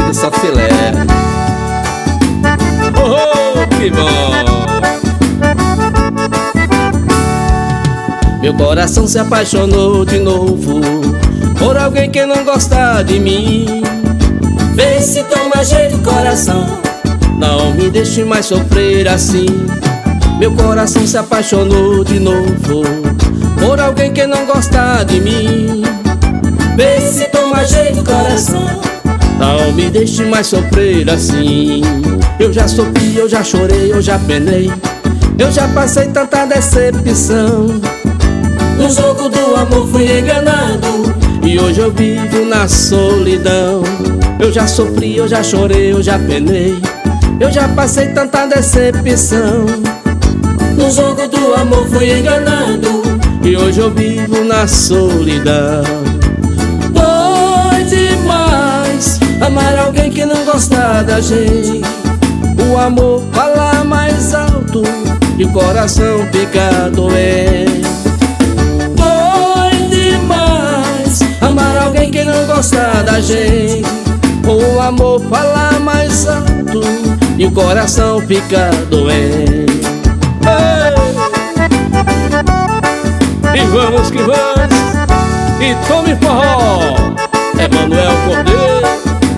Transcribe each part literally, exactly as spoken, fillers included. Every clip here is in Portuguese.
que só filé. Oh, que bom! Meu coração se apaixonou de novo por alguém que não gosta de mim. Vê se toma jeito, coração, não me deixe mais sofrer assim. Meu coração se apaixonou de novo por alguém que não gosta de mim. Vê se toma jeito, coração, não me deixe mais sofrer assim. Eu já sofri, eu já chorei, eu já penei, eu já passei tanta decepção. No jogo do amor fui enganado e hoje eu vivo na solidão. Eu já sofri, eu já chorei, eu já penei, eu já passei tanta decepção. No jogo do amor fui enganado e hoje eu vivo na solidão. Dói demais amar alguém que não gosta da gente. O amor fala mais alto e o coração fica doente. Dói demais amar alguém que não gosta da gente. O amor fala mais alto e o coração fica doente. Ei! E vamos que vamos, e tome forró, é Manuel Cordeiro.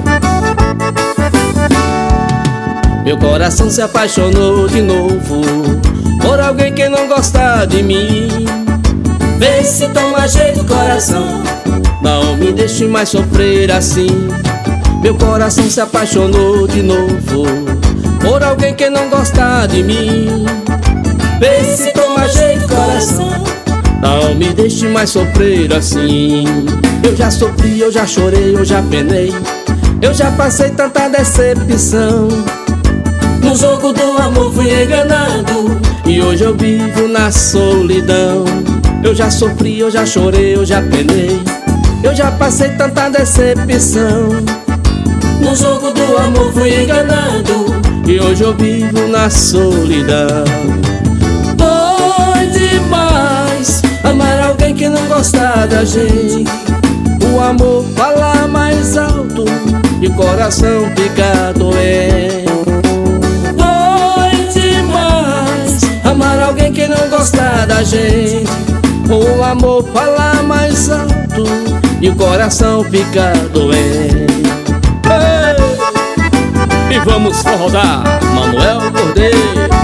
Meu coração se apaixonou de novo por alguém que não gosta de mim. Vê se toma jeito, coração, não me deixe mais sofrer assim. Meu coração se apaixonou de novo por alguém que não gosta de mim. Vê se toma jeito, coração, não me deixe mais sofrer assim. Eu já sofri, eu já chorei, eu já penei, eu já passei tanta decepção. No jogo do amor fui enganado e hoje eu vivo na solidão. Eu já sofri, eu já chorei, eu já penei, eu já passei tanta decepção. No jogo do amor fui enganado e hoje eu vivo na solidão. Dói demais amar alguém que não gosta da gente. O amor fala mais alto e o coração fica doente. Dói demais amar alguém que não gosta da gente. O amor fala mais alto e o coração fica doente. Ei! E vamos rodar Manuel Cordeiro.